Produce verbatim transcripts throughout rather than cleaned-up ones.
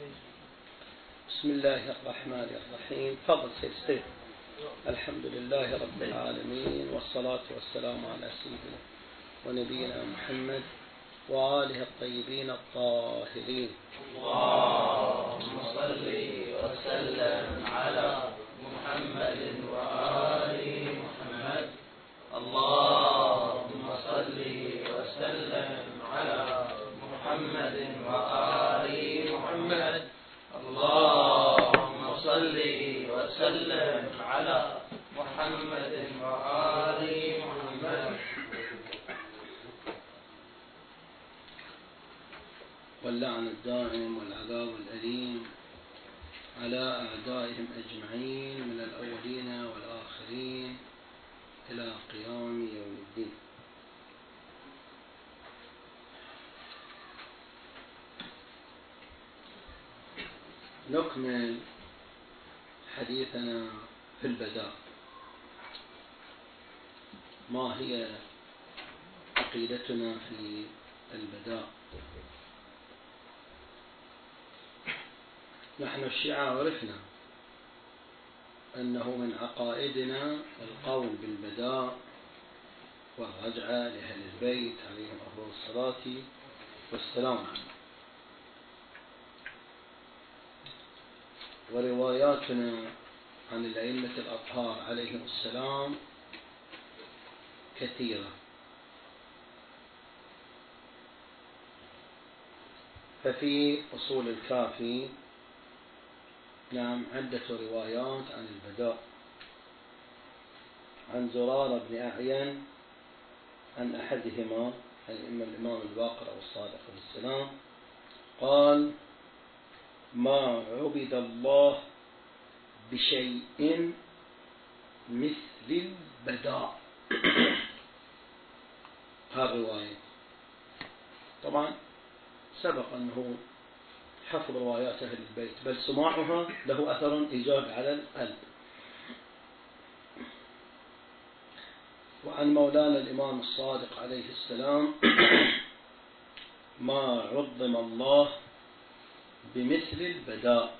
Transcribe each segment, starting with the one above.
بسم الله الرحمن الرحيم. تفضل سيد سيد. الحمد لله رب العالمين، والصلاة والسلام على سيدنا ونبينا محمد وآله الطيبين الطاهرين. اللهم صل وسلم على محمد وآل محمد. اللهم صل وسلم على محمد وآل محمد. اللهم صل وسلم على محمد وآل محمد. واللعن الدائم والعذاب الأليم على أعدائهم أجمعين من الأولين والآخرين إلى قيام يوم الدين. نكمل حديثنا في البداء. ما هي عقيدتنا في البداء؟ نحن الشيعة عرفنا أنه من عقائدنا القول بالبداء والرجعة لأهل البيت عليهم أفضل الصلاة والسلام، ورواياتنا عن الأئمة الأطهار عليهم السلام كثيرة. ففي أصول الكافي نعم عدة روايات عن البداء، عن زرارة بن أعين عن أحدهما الإمام الإمام الباقر أو الصادق عليه السلام قال: ما عبد الله بشيء مثل البداء. هالرواية طبعا سبق أنه حفظ روايات أهل البيت، بل سماعها له أثر إيجاب على القلب. وعن مولانا الإمام الصادق عليه السلام: ما عظم الله بمثل البداء.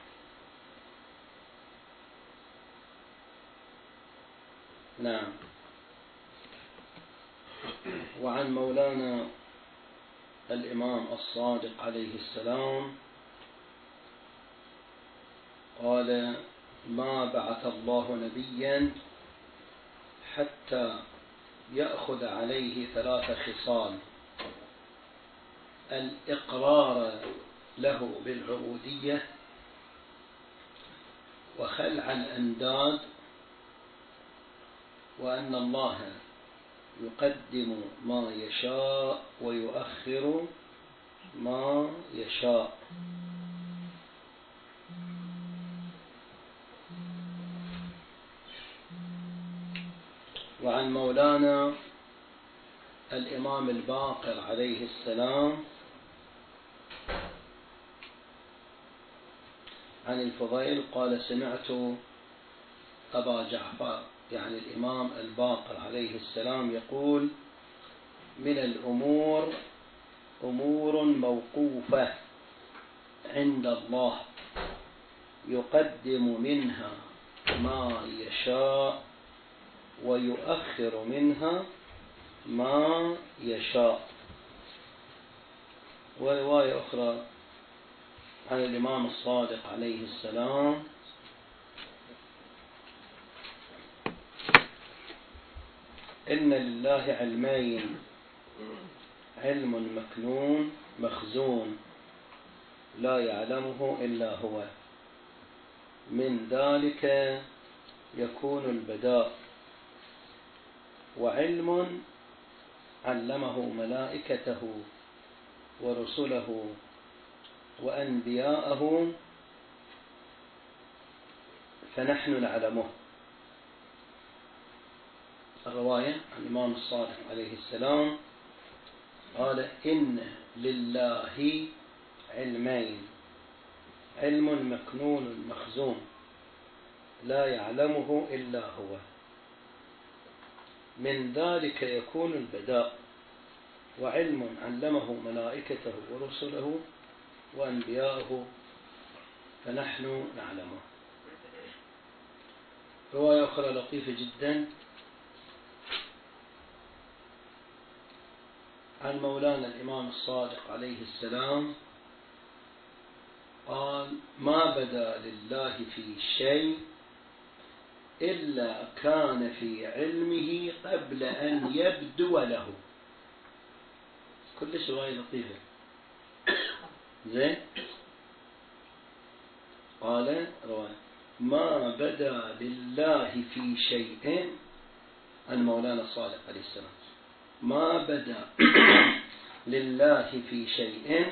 نعم. وعن مولانا الإمام الصادق عليه السلام قال: ما بعث الله نبيا حتى يأخذ عليه ثلاث خصال: الإقرار له بالعبودية، وخلع الأنداد، وأن الله يقدم ما يشاء ويؤخر ما يشاء. وعن مولانا الإمام الباقر عليه السلام عن الفضيل قال: سمعت أبا جعفر يعني الإمام الباقر عليه السلام يقول: من الأمور أمور موقوفة عند الله يقدم منها ما يشاء ويؤخر منها ما يشاء. ورواية أخرى عن الإمام الصادق عليه السلام: إن لله علمين: علم مكنون مخزون لا يعلمه إلا هو، من ذلك يكون البداء، وعلم علمه ملائكته ورسله وأنبياءه فنحن نعلمه. الرواية عن الإمام الصادق عليه السلام قال: إن لله علمين: علم مكنون مخزون لا يعلمه إلا هو، من ذلك يكون البداء، وعلم علمه ملائكته ورسله وأنبياءه فنحن نعلمه. رواية أخرى لطيفة جدا عن مولانا الإمام الصادق عليه السلام قال: ما بدا لله في شيء إلا كان في علمه قبل أن يبدو له. كلش رواية لطيفة. زين. قال رواية: ما بدا لله في شيء، عن مولانا الصادق عليه السلام، ما بدا لله في شيء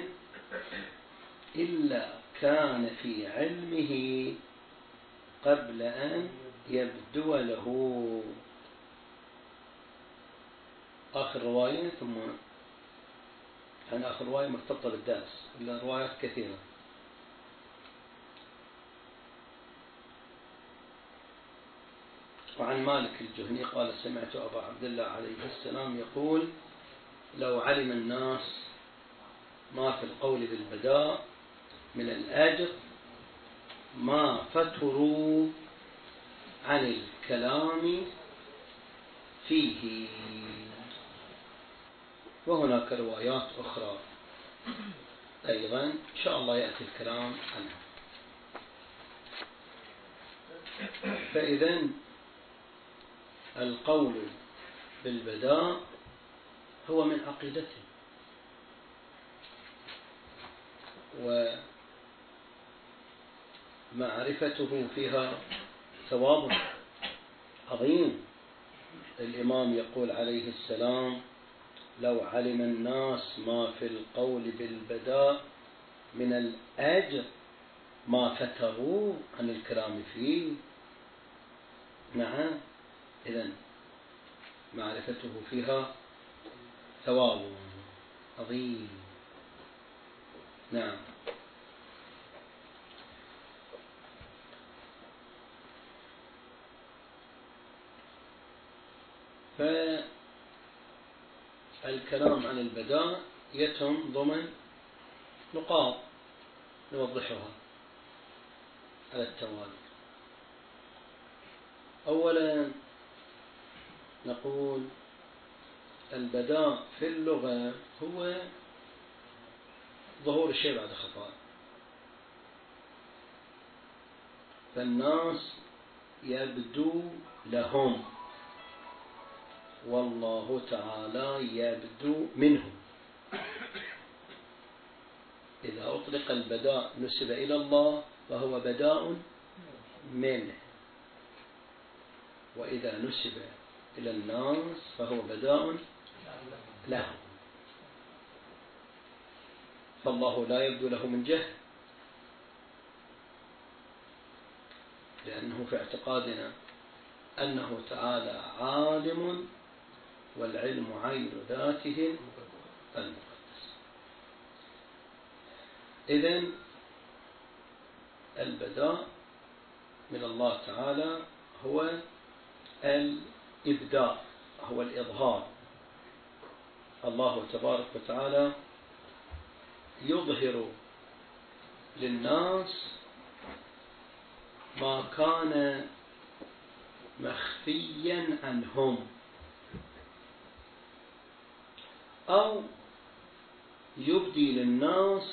إلا كان في علمه قبل أن يبدو له. آخر رواية ثم يعني آخر رواية مرتبطة بالدرس، إلا روايات كثيرة. وعن مالك الجهني قال: سمعت أبا عبد الله عليه السلام يقول: لو علم الناس ما في القول بالبداء من الأجر ما فتروا عن الكلام فيه. وهناك روايات أخرى أيضا إن شاء الله يأتي الكلام عنها. فإذا القول بالبداء هو من عقيدته، ومعرفته فيها ثواب عظيم. الإمام يقول عليه السلام: لو علم الناس ما في القول بالبداء من الأجر ما فتروا عن الكلام فيه. نعم، إذن معرفته فيها ثواب عظيم. نعم. فالكلام عن البداء يتم ضمن نقاط نوضحها على التوالي. أولا نقول البداء في اللغة هو ظهور الشيء بعد خفاء. فالناس يبدو لهم والله تعالى يبدو منهم. إذا أطلق البداء نسب إلى الله فهو بداء منه، وإذا نسب إلى الناس فهو بداء له. فالله لا يبدو له من جهة، لأنه في اعتقادنا أنه تعالى عالم والعلم عين ذاته المقدس. إذن البداء من الله تعالى هو الإبداء، هو الإظهار. الله تبارك وتعالى يظهر للناس ما كان مخفيا عنهم، أو يبدي للناس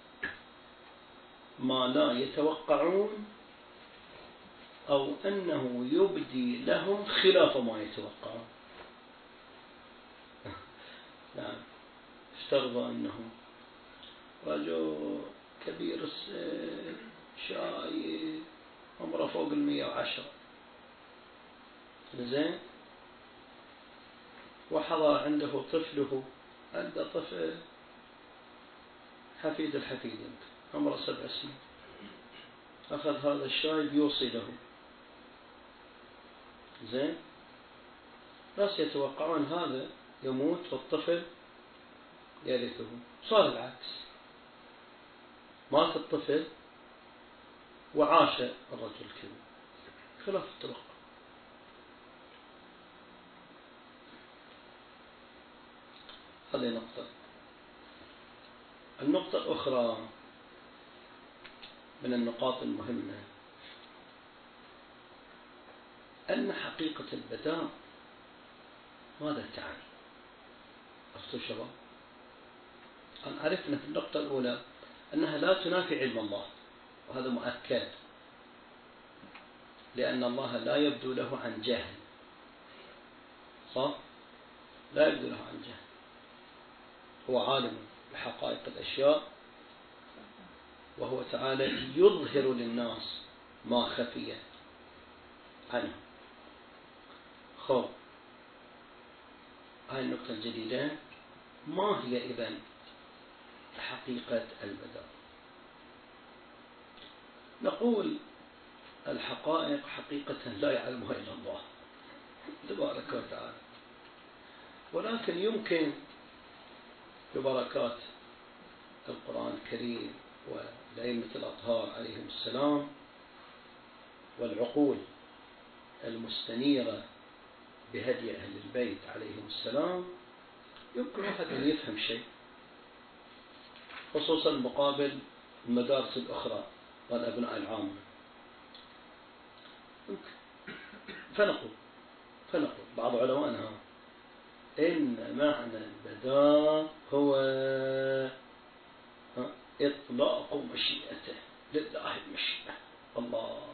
ما لا يتوقعون، أو أنه يبدي لهم خلاف ما يتوقعون. نعم. افترض أنه رجل كبير السن شايب عمره فوق المية وعشرة، زين، وحضر عنده طفله، عنده طفل حفيد الحفيد عمره سبع سنين، أخذ هذا الشايب يوصي له، زين، ناس يتوقعون هذا يموت والطفل يرثه. صار العكس، مات الطفل وعاش الرجل الكبير، خلاف التوقع. هذه نقطة. النقطة الأخرى من النقاط المهمة أن حقيقة البداء ماذا تعني؟ أخذوا شباب، أن عرفنا في النقطة الأولى أنها لا تنافي علم الله، وهذا مؤكد، لأن الله لا يبدو له عن جهل، صح؟ لا يبدو له عن جهل، هو عالم بحقائق الأشياء، وهو تعالى يظهر للناس ما خفي عنه. خب، هاي النقطة الجديدة، ما هي إذن حقيقة البداء؟ نقول الحقائق حقيقة لا يعلمها إلا الله تبارك وتعالى، ولكن يمكن ببركات القرآن الكريم والأئمة الأطهار عليهم السلام والعقول المستنيرة بهدي أهل البيت عليهم السلام، يمكن واحد أن يفهم شيء، خصوصا مقابل المدارس الأخرى والأبناء العامة. فنقول فنقول بعض علمائنا إن معنى البداء هو إطلاق مشيئته، لله المشيئة، الله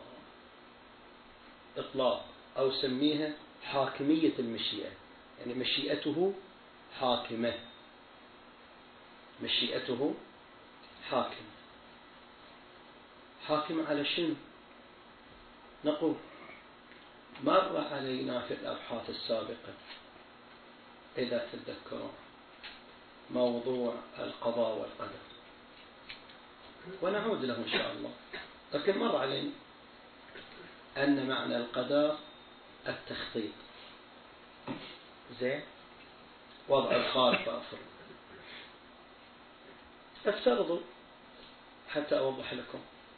إطلاق، أو سميها حاكمية المشيئة، يعني مشيئته حاكمة، مشيئته حاكمة. حاكمة على شنو؟ نقول مر علينا في الأبحاث السابقة إذا تذكرون موضوع القضاء والقدر، ونعود له إن شاء الله، لكن مر علينا أن معنى القدر التخطيط، زين، وضع الخالق أفرض. افترضوا حتى أوضح لكم،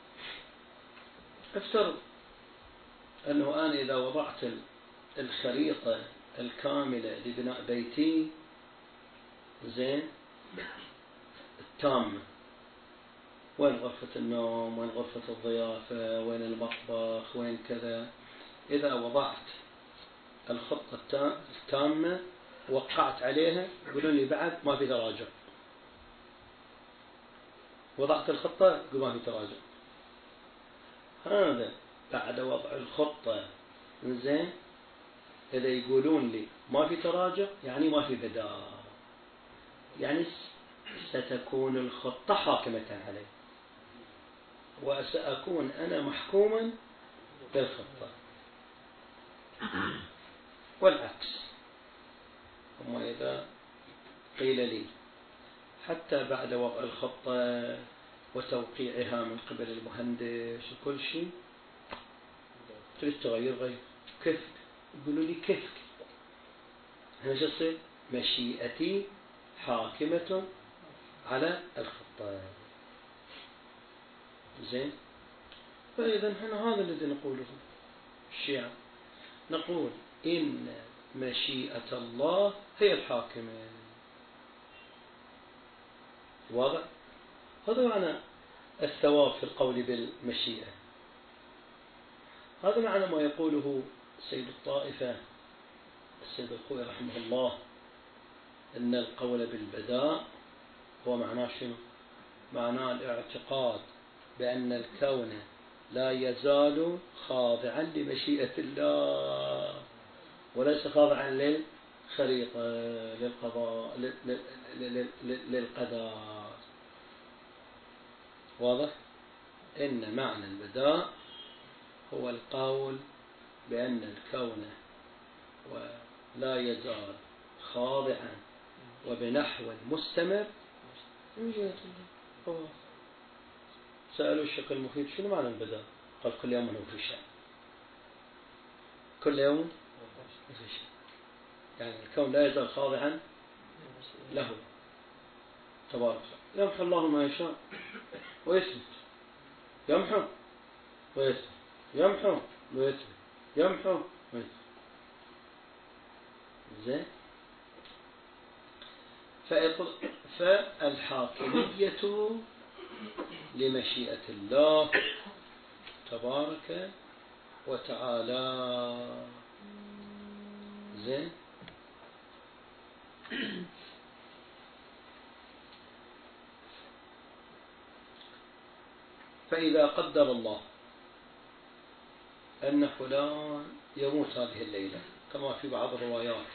افترض أنه أنا إذا وضعت الخريطة الكاملة لبناء بيتي، زين، التامة، وين غرفة النوم، وين غرفة الضيافة، وين المطبخ، وين كذا، إذا وضعت الخطة التامة وقعت عليها، يقولون لي بعد ما في تراجع. وضعت الخطة يقول ما في تراجع. هذا بعد وضع الخطة، زين، إذا يقولون لي ما في تراجع يعني ما في بداء، يعني ستكون الخطة حاكمة علي، وسأكون أنا محكوما بالخطة، والعكس. أما إذا قيل لي حتى بعد وضع الخطة وتوقيعها من قبل المهندس وكل شيء تريد تغير غير، كيف؟ يقولوا لي كيف؟ هنا شو يصير؟ مشيئتي حاكمة على الخطة، زين. فإذا هنا هذا الذي نقوله الشيعة، نقول إن مشيئة الله هي الحاكمة. واضح؟ هذا معنى الثواب في القول بالمشيئة، هذا معنى ما يقوله سيد الطائفة السيد الخوئي رحمه الله، إن القول بالبداء هو معناه شنو؟ معناه الاعتقاد بأن الكون لا يزال خاضعا لمشيئة الله، وليس خاضعا للخريطة، للقضاء، للقدر. واضح؟ إن معنى البداء هو القول بأن الكون ولا يزال خاضعا وبنحو مستمر من جهة الله. سألوا الشيخ المفيد شنو معنى البداء؟ قال كل يوم هو في شيء، كل يوم في شيء، يعني الكون لا يزال خاضعا له تبارك. يمحو الله ما يشاء ويثبت، يمحو ويثبت، يمحو ويثبت، يمحو ويثبت، زين. فالحاكمية لمشيئة الله تبارك وتعالى. زين. فإذا قدر الله أن فلان يموت هذه الليلة كما في بعض الروايات،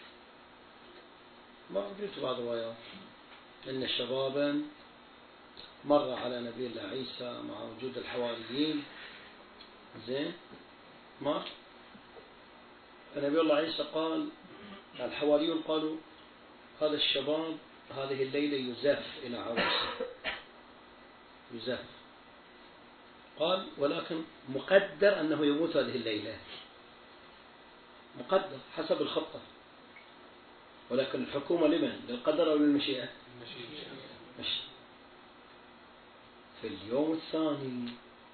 ما قلت بعض الروايات أن شبابا مر على نبي الله عيسى مع وجود الحواريين، زين، مر فنبي الله عيسى قال، الحواريون قالوا هذا الشباب هذه الليلة يزف إلى عروسه، يزف، قال ولكن مقدر أنه يموت هذه الليلة، مقدر حسب الخطة، ولكن الحكومة لمن؟ للقدر أو للمشيئة؟ مشيئة. في اليوم الثاني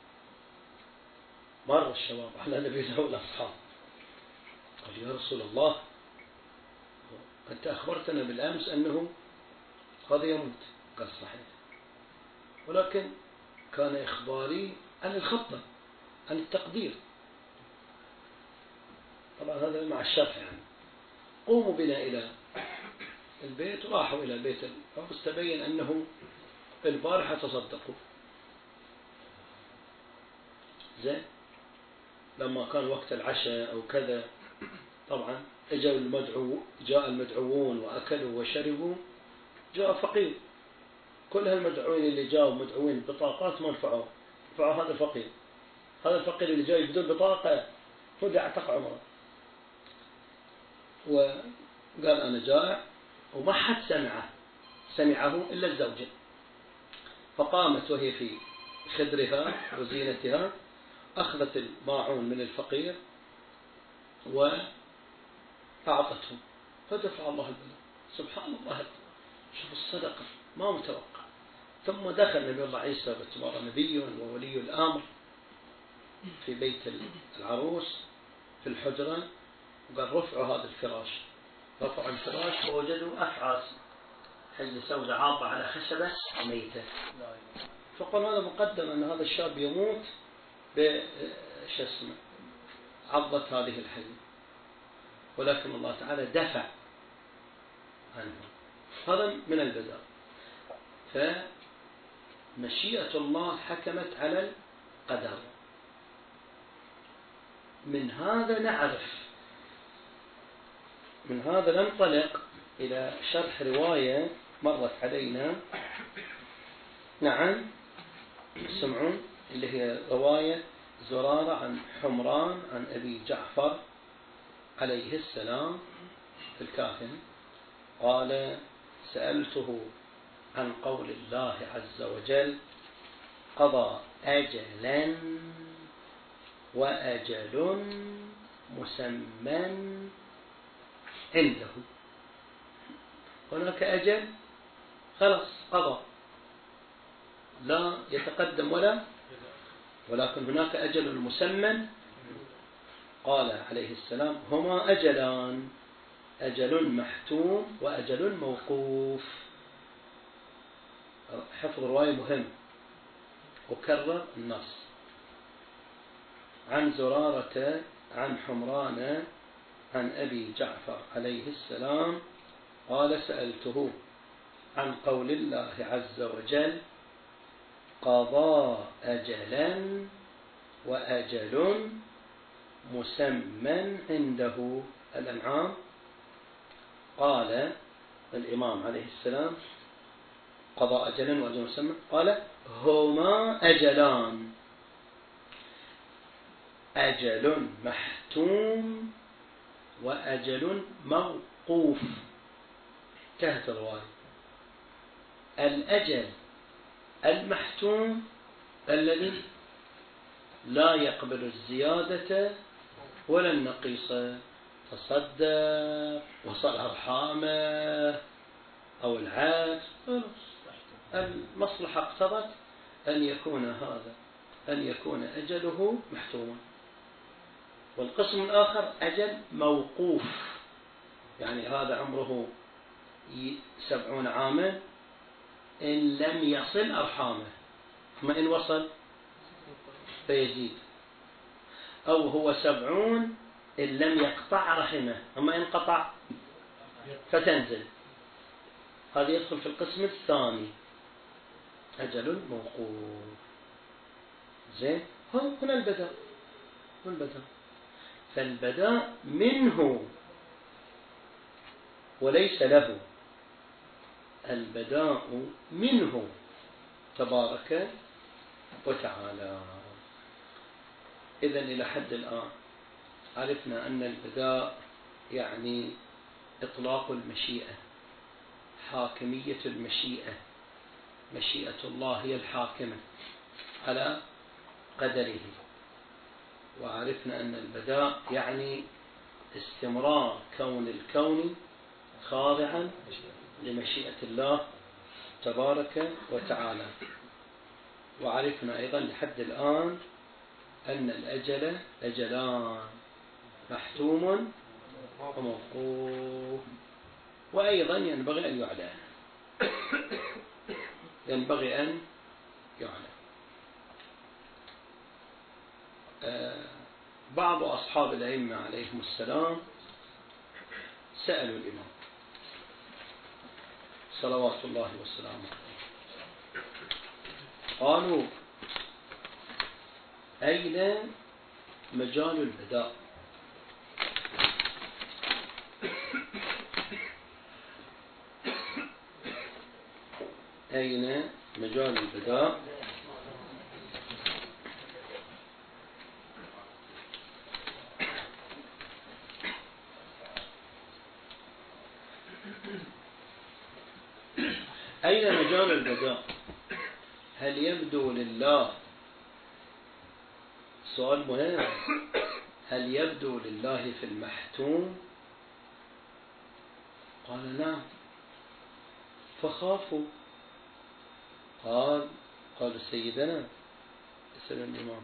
مر الشباب على نبينا والأصحاب، قال يا رسول الله أنت أخبرتنا بالأمس أنه هذا يموت، قال صحيح، ولكن كان إخباري عن الخطة، عن التقدير، طبعا هذا مع الشرح يعني. قوموا بنا إلى البيت، راحوا إلى البيت العرس، تبين أنه البارحة تصدقوا، زين، لما كان وقت العشاء أو كذا، طبعا اجوا المدعو، جاء المدعوون وأكلوا وشربوا، جاء فقير، كل هالمدعوين اللي جاءوا مدعوين بطاقات ما نفعوا، نفعوا هذا الفقير، هذا الفقير اللي جاي بدون بطاقة هو اللي اعتق عمره، وقال أنا جائع، وما حد سمعه سمعه إلا الزوجة، فقامت وهي في خدرها وزينتها، أخذت الماعون من الفقير وأعطته، فدفع الله البلاء. سبحان الله، شوف الصدقة ما متوقع. ثم دخل نبي الله عيسى باعتباره نبي وولي الأمر في بيت العروس في الحجرة، وقال رفعوا هذا الفراش، رفعوا الفراش ووجدوا أفعاس حجة سوداء عاضة على خشبة ميتة، فقال هذا مقدم أن هذا الشاب يموت بش اسمه عضت هذه الحجة، ولكن الله تعالى دفع عنه. هذا من البدء. فمشيئة الله حكمت على القدر. من هذا نعرف، من هذا ننطلق إلى شرح رواية مرت علينا، نعم سمعون، اللي هي رواية زرارة عن حمران عن أبي جعفر عليه السلام في الكافن، قال سألته عن قول الله عز وجل قضى أجلا وأجل مسمى عنده. هناك أجل خلاص قضى لا يتقدم ولا، ولكن هناك أجل مسمى. قال عليه السلام هما أجلان، أجل محتوم وأجل موقوف. حفظ الرواية مهم، وكرر النص. عن زرارة عن حمران عن أبي جعفر عليه السلام قال سألته عن قول الله عز وجل قضى أجلا وأجل مسمى عنده، الأنعام. قال الإمام عليه السلام قضى أجلا وأجل مسمى، قال هما أجلان، أجل محتوم وأجل موقوف. انتهت الرواية. الأجل المحتوم الذي لا يقبل الزيادة ولا النقيصة، تصدق وصل أرحامه أو العكس، المصلحة اقتضت أن يكون هذا، أن يكون أجله محتوما. والقسم الآخر أجل موقوف، يعني هذا عمره سبعون عاما إن لم يصل أرحامه، ثم إن وصل فيزيد، أو هو سبعون إن لم يقطع رحمه، أما إن قطع فتنزل. هذا يدخل في القسم الثاني، أجل الموقوف. زين، هنا البداء والبداء، فالبداء منه وليس له، البداء منه تبارك وتعالى. إذن إلى حد الآن عرفنا أن البداء يعني إطلاق المشيئة، حاكمية المشيئة، مشيئة الله هي الحاكمة على قدره. وعرفنا أن البداء يعني استمرار كون الكون خاضعا لمشيئة الله تبارك وتعالى. وعرفنا أيضا لحد الآن أن الأجل أجلان، محتوم وموقوف. وأيضا ينبغي أن يعلم، ينبغي أن يعلم. آه بعض أصحاب الأئمة عليهم السلام سألوا الإمام صلوات الله والسلام عليه، قالوا: أين مجال البداء؟ أين مجال البداء؟ أين مجال البداء؟ هل يبدو لله؟ سؤال مهم. هل يبدو لله في المحتوم؟ قال: نعم. فخافوا. قال قال سيدنا يسأل الإمام: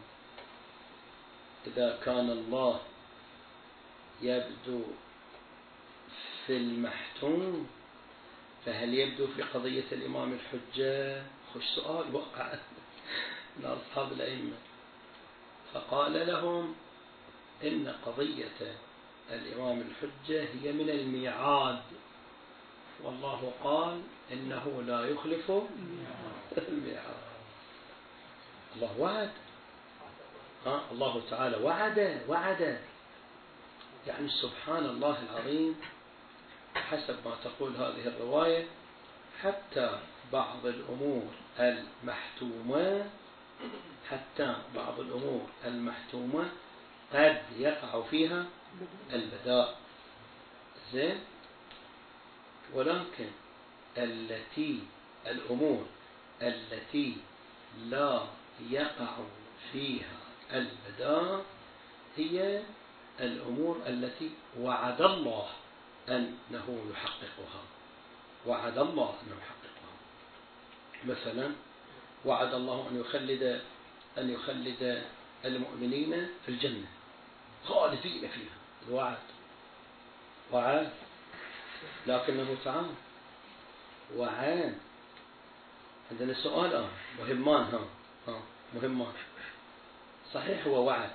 إذا كان الله يبدو في المحتوم فهل يبدو في قضية الإمام الحجة؟ خش سؤال وقع من أصحاب الأئمة. فقال لهم: إن قضية الإمام الحجة هي من الميعاد، والله قال: إنه لا يخلف الميعاد. الله وعد، ها الله تعالى وعد وعد يعني سبحان الله العظيم. حسب ما تقول هذه الرواية، حتى بعض الأمور المحتومة حتى بعض الأمور المحتومة قد يقع فيها البداء. زين، ولكن التي الأمور التي لا يقع فيها البداء هي الأمور التي وعد الله أنه يحققها، وعد الله أنه يحققها. مثلا وعد الله أن يخلد أن يخلد المؤمنين في الجنة خالدين فيها، الوعد وعد، لكنه تعالى وعد. عندنا سؤال آه مهمان ها ها مهمان. صحيح هو وعد،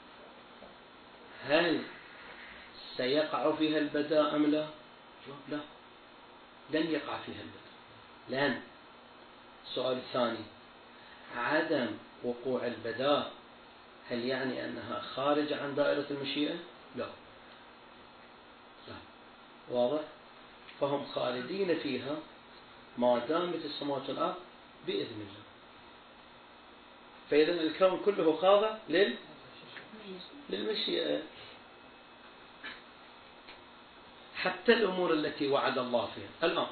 هل سيقع فيها البداء أم لا؟ لا، لن يقع فيها البداء. لأن السؤال الثاني: عدم وقوع البداء هل يعني أنها خارجة عن دائرة المشيئة؟ لا لا، واضح؟ فهم خالدين فيها ما دامت السماوات والأرض بإذن الله. فإذا الكون كله خاضع لل... للمشيئة، حتى الأمور التي وعد الله فيها. الآن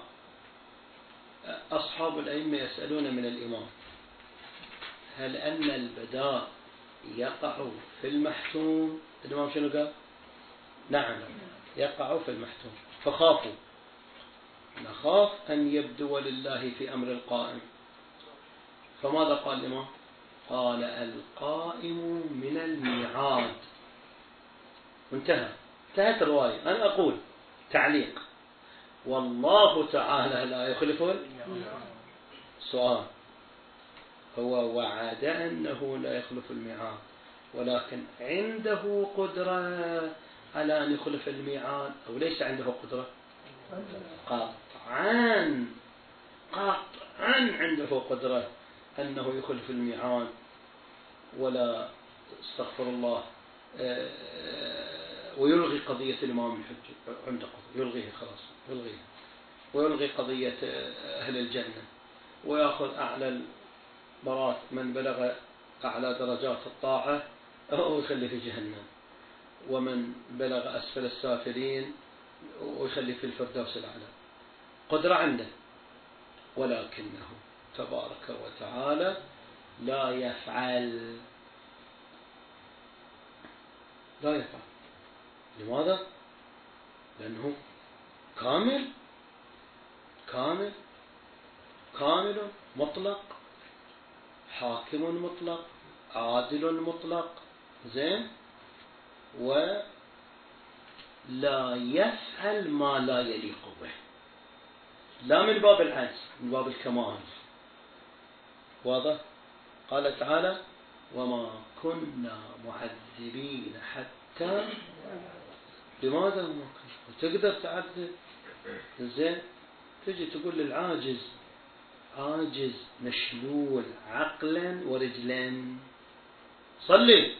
أصحاب الأئمة يسألون من الإمام: هل أن البداء يقع في المحتوم؟ الإمام شنو قال؟ نعم يقع في المحتوم. فخافوا، نخاف أن يبدو لله في أمر القائم. فماذا قال الإمام؟ قال: القائم من الميعاد. انتهى، انتهت الرواية. أنا أقول تعليق: والله تعالى لا يخلف. سؤال: هو وعد أنه لا يخلف الميعاد، ولكن عنده قدرة على أن يخلف الميعاد أو ليس عنده قدرة؟ قطعا قطعا عنده قدرة أنه يخلف الميعاد، ولا استغفر الله ويلغي قضية الإمام الحجة عنده قضية يلغيها خلاص يلغيها، ويلغي قضية أهل الجنة، ويأخذ أعلى المرات من بلغ أعلى درجات الطاعة ويخلي في جهنم، ومن بلغ أسفل السافلين ويخلي في الفردوس الأعلى. قدرة عنده، ولكنه تبارك وتعالى لا يفعل لا يفعل لماذا؟ لأنه كامل كامل كامل مطلق، حاكم مطلق، عادل مطلق، زين، ولا يفعل ما لا يليق به، لا من باب العجز، من باب الكمال. واضح؟ قال تعالى: وما كنا معذبين حتى. لماذا ما كنا؟ تقدر تعذب، زين، تجي تقول للعاجز عاجز مشلول عقلا ورجلا صلي،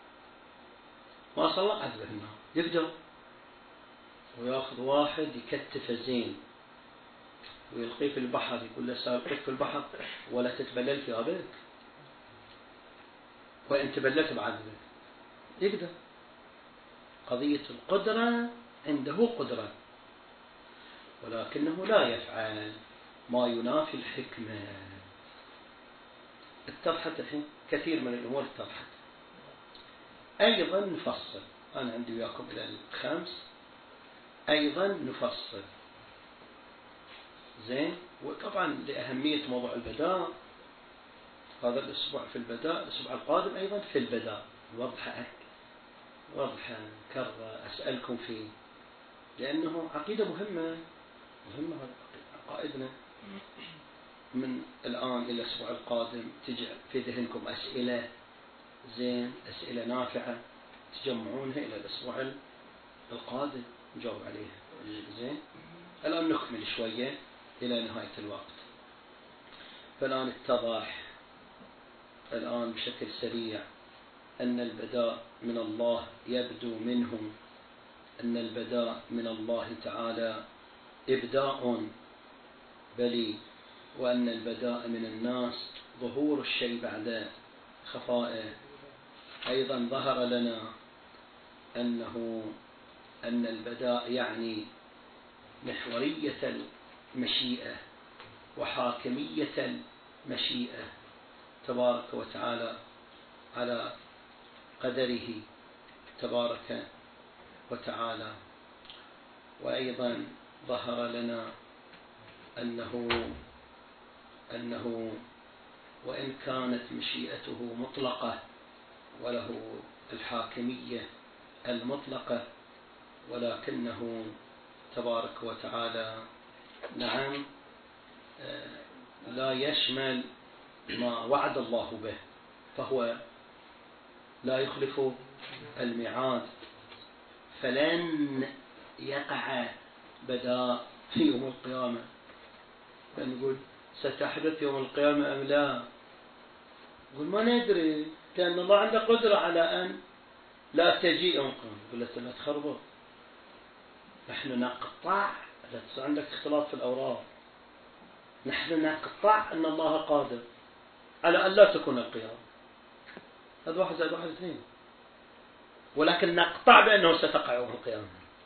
ما صلى عذبه النار، يقدر. وياخذ واحد يكتفه زين ويلقيه في البحر، يقول له سألقيك في البحر ولا تتبلل في أبيك، وإن تبللت بعذبك، يقدر. قضية القدرة، عنده قدرة، ولكنه لا يفعل ما ينافي الحكمة. اتضحت الحين كثير من الأمور اتضحت. أيضا نفصل، أنا عندي وياكم إلى الخمس، أيضا نفصل، زين. وطبعا لأهمية موضوع البداء، هذا الأسبوع في البداء، الأسبوع القادم أيضا في البداء، وضحه وضحا كرر أسألكم فيه، لأنه عقيدة مهمة مهمة عقائدنا. من الآن إلى الأسبوع القادم تجي في ذهنكم أسئلة، زين، أسئلة نافعة تجمعونها إلى الأسبوع القادم نجاوب عليها، زين. الآن نكمل شوية إلى نهاية الوقت. فالآن اتضح الآن بشكل سريع أن البداء من الله يبدو منهم، أن البداء من الله تعالى إبداء بلي، وأن البداء من الناس ظهور الشيء بعد خفائه. أيضا ظهر لنا أنه أن البداء يعني محورية المشيئة وحاكمية المشيئة تبارك وتعالى على قدره تبارك وتعالى. وأيضا ظهر لنا أنه أنه وإن كانت مشيئته مطلقة وله الحاكمية المطلقة، ولكنه تبارك وتعالى نعم لا يشمل ما وعد الله به، فهو لا يخلف الميعاد، فلن يقع بداء في يوم القيامة. فنقول ستحدث يوم القيامة أم لا؟ نقول ما ندري، لأن الله عنده قدرة على أن لا تجيء يوم القيامة. يقول لك لا تخربط، نحن نقطع، لا تصير عندك اختلاط في الأوراق، نحن نقطع أن الله قادر على أن لا تكون القيامة. هذا واحد زائد واحد اثنين، ولكن نقطع بأنه ستقع يوم القيامة.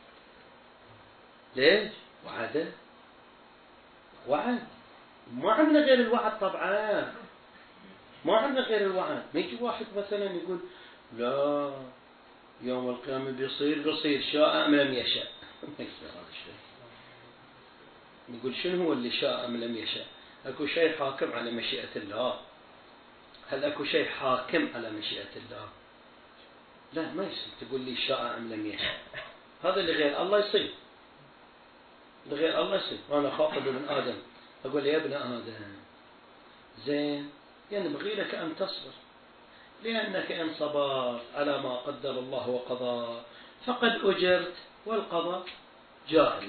ليش؟ وعده وعد، ما عندنا غير الوعد طبعا، ما عندنا غير الوعد. ما يجي واحد مثلا يقول لا يوم القيامة بيصير بيصير شاء أم لم يشاء. ما يصير هذا الشيء. نقول شنو هو اللي شاء أم لم يشاء؟ أكو شيء حاكم على مشيئة الله؟ هل أكو شيء حاكم على مشيئة الله؟ لا، ما يصير تقول لي شاء أم لم يشاء. هذا اللي غير الله يصير، لغير الله يصير. وأنا خاطب ابن آدم أقول يا ابن آدم، زين، ينبغي لك أن تصبر، لأنك إن صبرت على ما قدر الله وقضى فقد أجرت والقضاء جاري،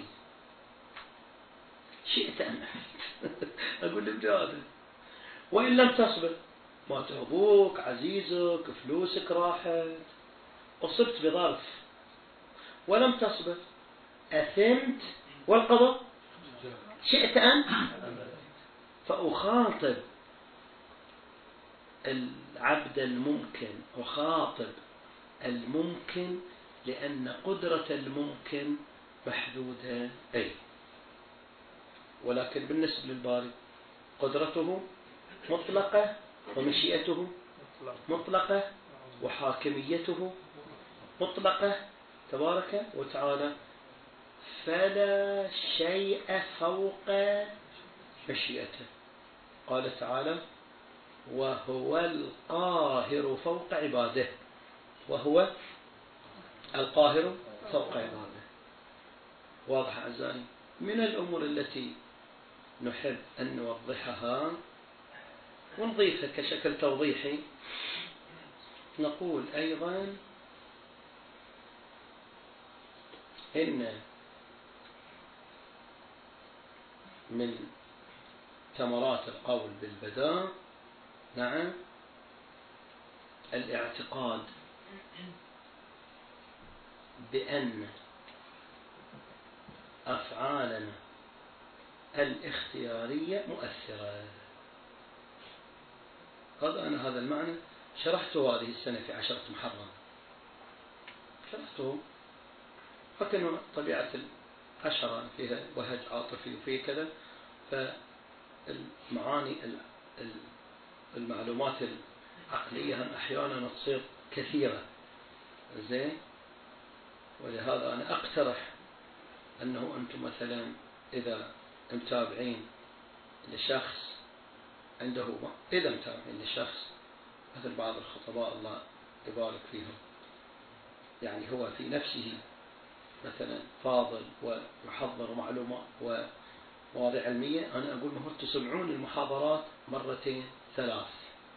شئت أم أبيت. أقول لك جاري. وإن لم تصبر مات أبوك عزيزك فلوسك راحت، أصبت بظرف ولم تصبر أثمت والقضاء شئت أن فأخاطب العبد الممكن، أخاطب الممكن لأن قدرة الممكن محدودة أي، ولكن بالنسبة للباري قدرته مطلقة ومشيئته مطلقة وحاكميته مطلقة تبارك وتعالى، فلا شيء فوق مشيئته. قال تعالى وهو القاهر فوق عباده، وهو القاهر فوق عباده. واضح أعزائي؟ من الأمور التي نحب أن نوضحها ونضيفها كشكل توضيحي، نقول أيضا إن من ثمرات القول بالبداء نعم الاعتقاد بأن أفعالنا الاختيارية مؤثرة. هذا أنا هذا المعنى شرحته هذه السنة في عشرة محرم، شرحته، فكأنه طبيعة العشرة فيها وهج عاطفي وفيه كذا، فالمعاني المعلومات العقلية أحيانا تصير كثيرة زين. ولهذا أنا أقترح أنه أنتم مثلا إذا متابعين لشخص عنده إذا متابعين لشخص مثل بعض الخطباء الله يبارك فيهم، يعني هو في نفسه مثلا فاضل ويحضر معلومات ومواضيع علمية، أنا أقول لهم تسمعون المحاضرات مرتين ثلاث،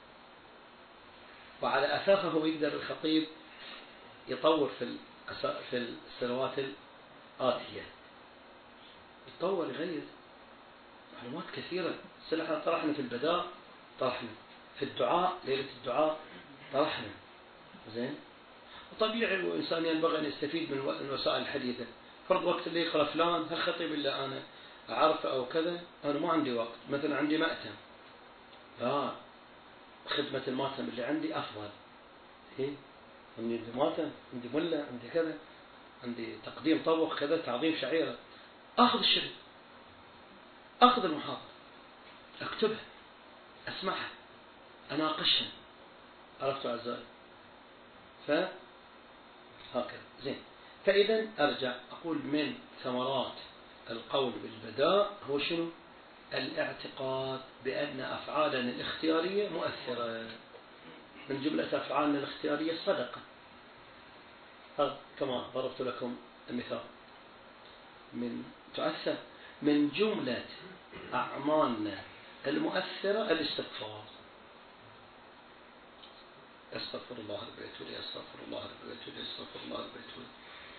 وعلى أساسه هو يقدر الخطيب يطور في في السنوات الآتية، يتطور يغير معلومات كثيرة. احنا طرحنا في البداء، طرحنا في الدعاء ليلة الدعاء، طرحنا زين. وطبيعي الإنسان ينبغي أن يستفيد من الوسائل الحديثة. فرض وقت اللي يقرأ فلان هالخطيب اللي أنا أعرفه أو كذا، أنا ما عندي وقت، مثلا عندي مأتم، لا خدمة المأتم اللي عندي أفضل. إيه؟ عندي مأتم، عندي ملة، عندي كذا، عندي تقديم طبخ كذا، تعظيم شعيرة، أخذ الشريط، أخذ المحاضرة، أكتبها، أسمعها، أناقشها. عرفتوا أعزائي؟ فهكذا زين. فإذا أرجع أقول من ثمرات القول بالبداء هو شنو؟ الاعتقاد بأن أفعالنا الاختيارية مؤثرة. من جملة أفعالنا الاختيارية الصدقة، كما ضربت لكم المثال، من تؤثر. من جملة أعمالنا المؤثرة الاستغفار، استغفر الله رب العالمين، استغفر الله رب العالمين، استغفر الله رب العالمين.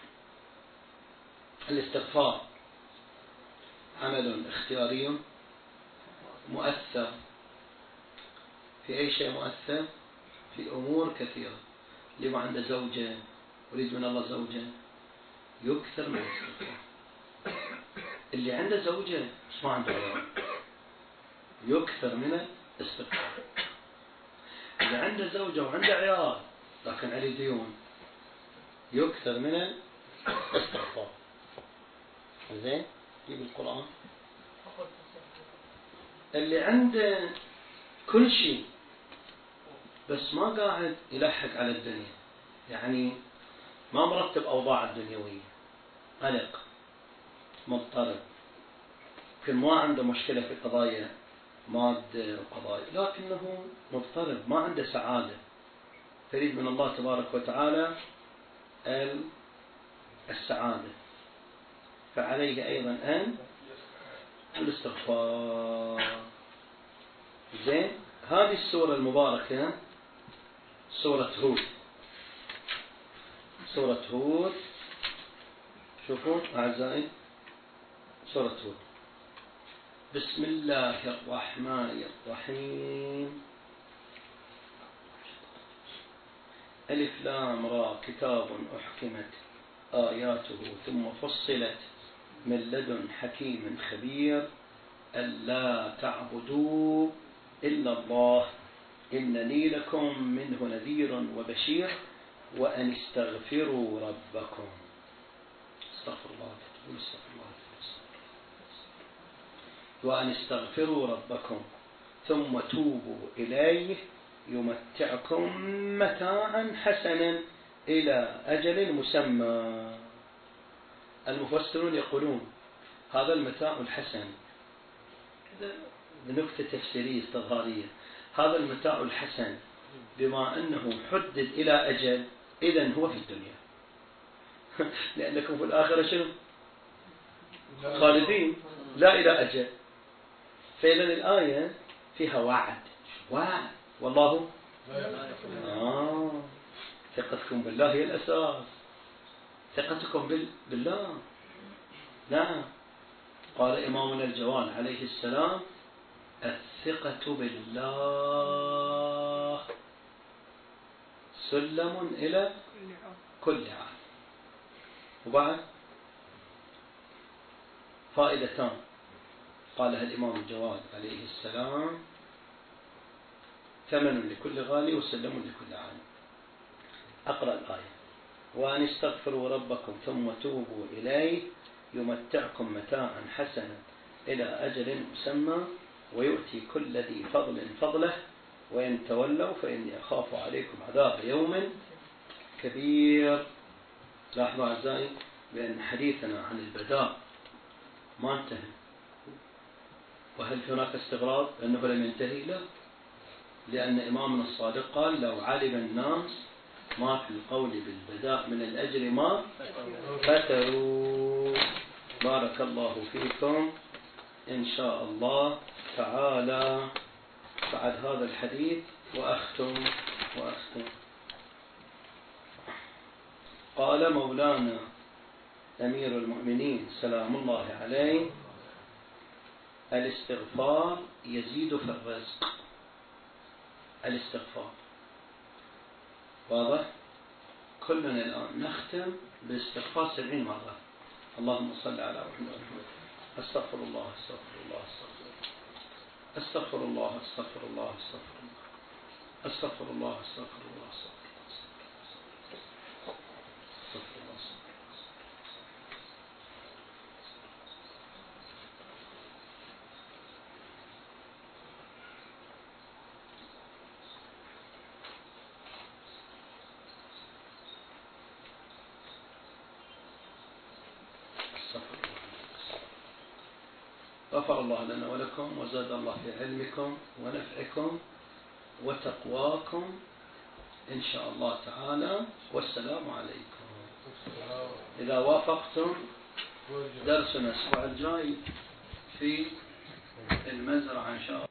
الاستغفار عمل اختياري مؤثر. في أي شيء مؤثر؟ في أمور كثيرة. اللي ما عنده زوجة يريد من الله زوجة يكثر من الاستغفار. اللي عنده زوجة بس ما عنده عيال يكثر من الاستغفار. اللي عنده زوجة وعنده عيال لكن عليه ديون يكثر من الاستغفار. زين؟ جيب القرآن. اللي عنده كل شيء بس ما قاعد يلحق على الدنيا، يعني ما مرتب أوضاع الدنيوية، قلق، مضطرب، يمكن ما عنده مشكلة في قضايا مادة وقضايا، لكنه مضطرب، ما عنده سعادة، تريد من الله تبارك وتعالى السعادة، فعليه أيضا أن الاستغفار. زين؟ هذه السورة المباركة سورة هود. سورة هود، شوفوا أعزائي، سورة هود. بسم الله الرحمن الرحيم. ألف لام را، كتاب أحكمت آياته ثم فصلت من لدن حكيم خبير ألا تعبدوا إلا الله إنني لكم منه نذير وبشير وأن استغفروا ربكم. استغفر الله استغفر الله وأن استغفروا ربكم ثم توبوا إليه يمتعكم متاعا حسنا إلى أجل مسمى. المفسرون يقولون هذا المتاع الحسن بنكتة تفسيرية استظهارية، هذا المتاع الحسن بما أنه حدد إلى أجل، إذن هو في الدنيا لأنكم في الآخرة شنو؟ خالدين لا إلى أجل. فإذا الآية فيها وعد، وعد والله آه ثقتكم بالله هي الأساس، ثقتكم بال... بالله. نعم، قال إمامنا الجواد عليه السلام الثقة بالله سلم إلى كل عام. وبعد فائدتان قالها الإمام الجواد عليه السلام: ثمن لكل غالي وسلم لكل عام. أقرأ الآية: وأن استغفروا ربكم ثم توبوا إليه يمتعكم متاعا حسنا إلى أجل مسمى ويؤتي كل ذي فضل فضله وإن تولوا فإني أخاف عليكم عذاب يوم كبير. لاحظوا أعزائي بأن حديثنا عن البداء ما انتهى. وهل هناك استغراب أنه لم ينتهي؟ لا، لأن إمامنا الصادق قال: لو علم الناس ما في القول بالبداء من الأجر ما فتروا. بارك الله فيكم. إن شاء الله تعالى بعد هذا الحديث وأختم وأختم. قال مولانا أمير المؤمنين سلام الله عليه: الاستغفار يزيد في الرزق. الاستغفار واضح؟ كلنا الآن نختم بالاستغفار سبعين مرة. اللهم صل على محمد. استغفر الله استغفر الله استغفر الله استغفر الله استغفر الله استغفر الله استغفر الله استغفر الله. غفر الله لنا ولكم وزاد الله في علمكم ونفعكم وتقواكم إن شاء الله تعالى. والسلام عليكم. إذا وافقتم درسنا الأسبوع الجاي في المزرعة إن شاء الله.